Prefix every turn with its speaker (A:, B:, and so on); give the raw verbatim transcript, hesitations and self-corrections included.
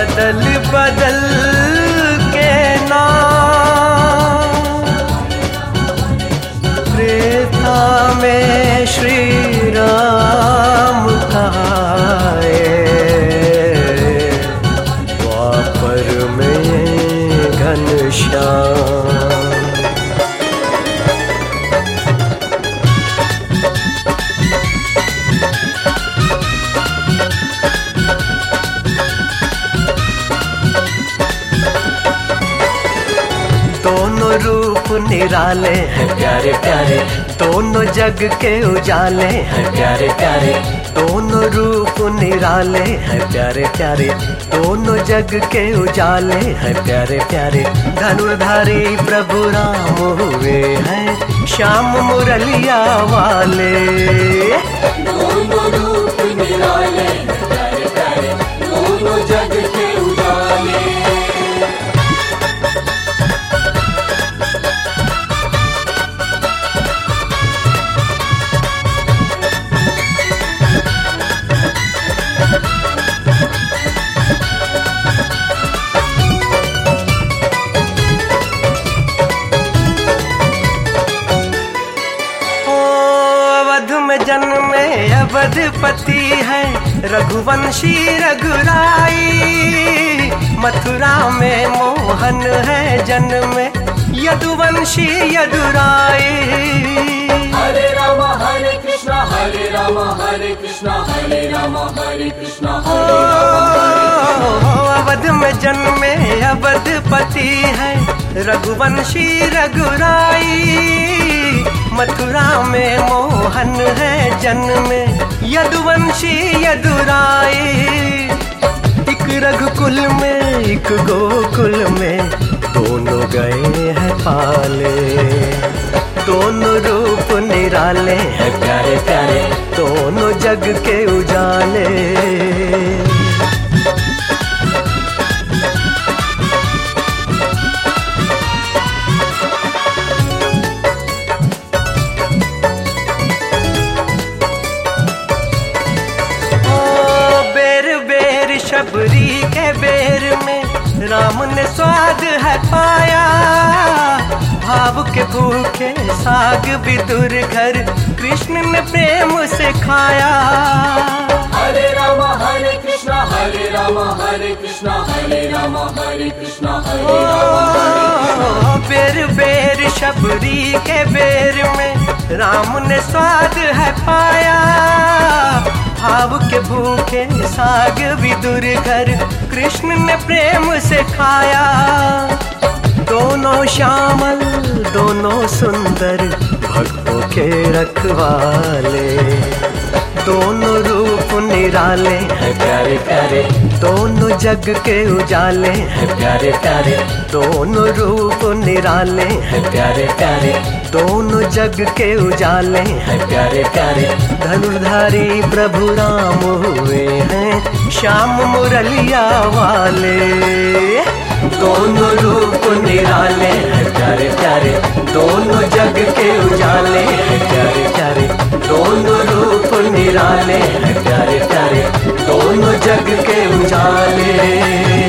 A: बदल बदल के नाम त्रेता में श्री राम आए, द्वापर में घनश्याम। दोनों रूप निराले हैं प्यारे प्यारे, दोनों जग के उजाले हैं प्यारे प्यारे। दोनों रूप निराले हैं प्यारे प्यारे, दोनों जग के उजाले हैं प्यारे प्यारे। धनुर्धारी प्रभु राम हुए हैं श्याम मुरलिया वाले।
B: दोनों रूप निराले हैं प्यारे प्यारे, दोनों जग के उजाले।
A: जन्मे अवधपति है रघुवंशी रघुराई, मथुरा में मोहन है जन्मे यदुवंशी यदुराई।
B: हरे राम हरे कृष्णा हरे राम हरे कृष्णा हरे राम हरे कृष्णा हरे राम।
A: अवध में जन्मे अवधपति है रघुवंशी रघुराई, मथुरा में मोहन है जन्मे यदुवंशी यदुराई। एक रघुकुल में एक गोकुल में दोनों गए हैं पाले, दोनों रूप निराले हैं प्यारे प्यारे, दोनों जग के उजाले। शबरी के बेर में राम ने स्वाद है पाया, भाव के भूखे साग विदुर घर कृष्ण ने प्रेम से खाया।
B: हरे राम हरे कृष्णा हरे राम हरे कृष्णा हरे राम हरे कृष्णा हरे राम।
A: बेर बेर शबरी के बेर में राम ने स्वाद है पाया, भाव के भूखे साग विदुर घर कृष्ण ने प्रेम से खाया। दोनों श्यामल दोनों सुंदर भक्तों के रखवाले, दोनों रूप निराले हैं प्यारे प्यारे, दोनों जग के उजाले हैं प्यारे प्यारे। दोनों रूप निराले हैं प्यारे प्यारे, दोनों जग के उजाले हैं प्यारे प्यारे। धनुर्धारी प्रभु राम हुए हैं श्याम मुरलिया वाले, दोनों रूप निराले हैं प्यारे प्यारे, दोनों जग के उजाले हैं प्यारे प्यारे। दोनों रूप निराले हैं प्यारे प्यारे, दोनों जग के उजाले।